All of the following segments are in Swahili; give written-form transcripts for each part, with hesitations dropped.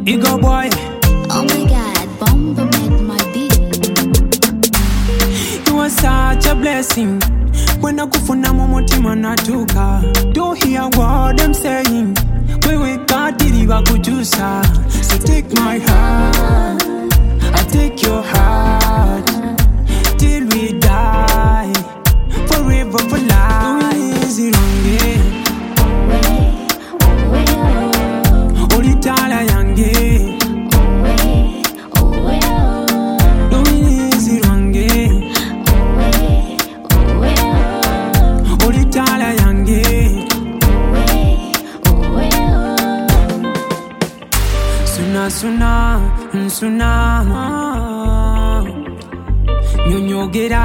Ego boy. Oh my God, Bomba make my beat. You are such a blessing. When I go for Namo Motima Natuka, don't hear what I'm saying. We got the Bakujusa. So take my heart, I take your heart, till we die, forever for life. Easy Ronge, Olitala Yange. Easy Ronge, Olitala Yange. Suna, nyongera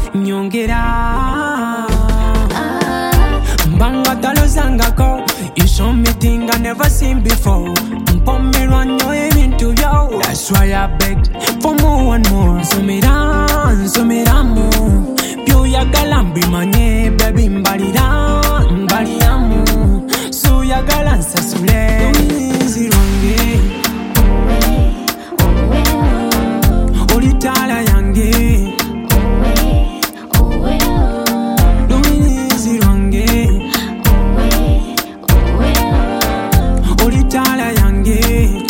Mbanga talo zangako. You show me things I never seen before. Pump me run your aim into yo. That's why I beg for more and more. So me ramo. Pio ya galambi manye baby mbali amu. So ya galansa sule. Easy ronge. Olitala yange. Easy ronge. Olitala yange.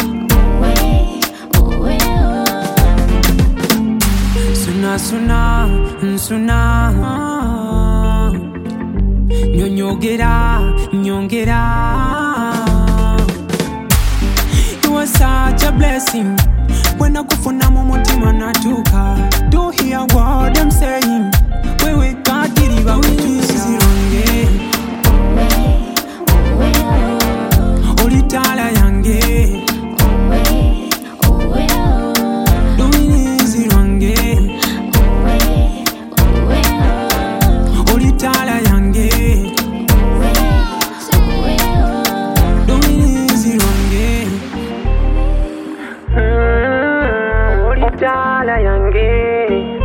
Suna nyongera You are such a blessing. When I go for Namo Motima Natuka, don't hear what I'm saying. We can't deliver with you. Olitala yange. Easy ronge. Olitala yange. Easy ronge. Olitala yange.